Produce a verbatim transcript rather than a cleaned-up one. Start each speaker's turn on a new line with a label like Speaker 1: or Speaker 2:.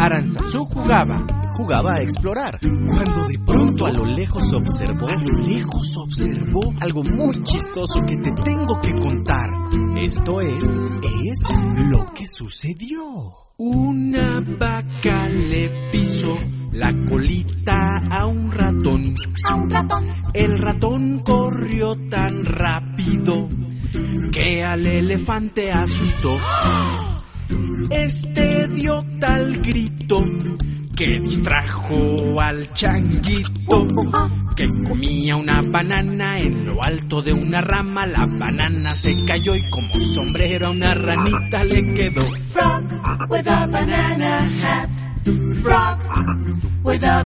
Speaker 1: Aranzazú jugaba,
Speaker 2: jugaba a explorar,
Speaker 1: cuando de pronto
Speaker 2: a lo lejos observó,
Speaker 1: a lo lejos observó
Speaker 2: algo muy chistoso que te tengo que contar. Esto es,
Speaker 1: es lo que sucedió. Una vaca le pisó la colita a un ratón.
Speaker 3: A un ratón.
Speaker 1: El ratón corrió tan rápido que al elefante asustó. Este dio tal grito que distrajo al changuito, que comía una banana en lo alto de una rama. La banana se cayó y como sombrero a una ranita le quedó.
Speaker 3: Frog with a banana hat. Frog with a